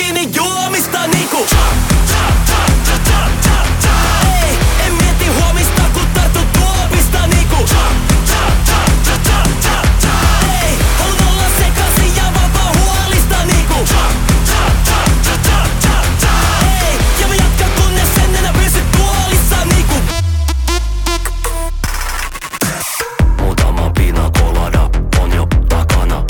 kiinni juomista niinku ei, en mieti huomista kun tartu tuopista niinku ei, haluan olla sekasin ja vapaa huolista niinku ei, ja mä jatkan kunnes en enää pysy tuolissa niinku muutama pina colada on jo takana.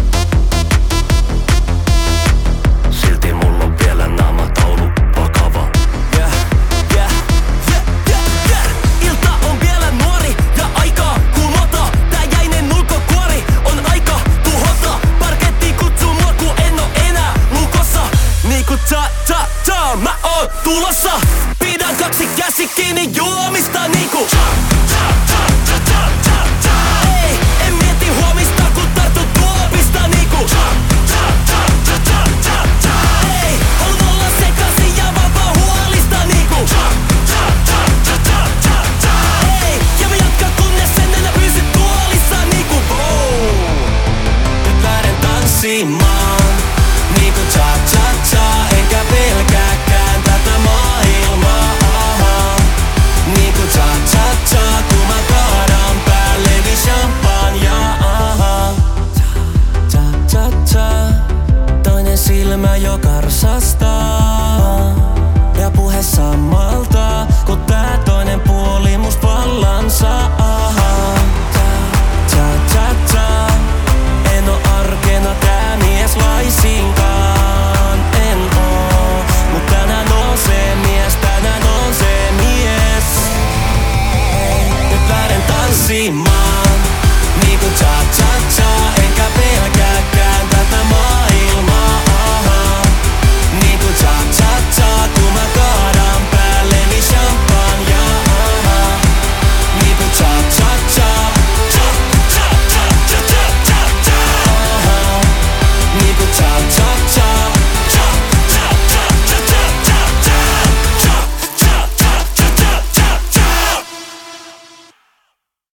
Silti mulla on vielä naamataulu vakava. Ilta on vielä nuori ja aikaa kumota. Tää jäinen ulkokuori on aika tuhota. Parketti kutsuu mua ku en oo enää lukossa. Niinku ta mä oon tulossa. Pidän kaksi käsi kiinni juomista niinku ei, en mieti huomista kun tartu tuopista niinku ei, haluan olla sekasin ja vapaa huolista niinku ei, ja mä jatkan kunnes en enää pysy tuolissa niinku nyt lähden tanssimaan niinku cha-cha-cha, enkä pelkääkään tätä maailmaa niinku cha-cha-cha, kun mä kaadan päälleni champagnea cha-cha-cha, toinen silmä jo karsastaa ja puhe samalta, kun tää toinen puoli must vallan saa.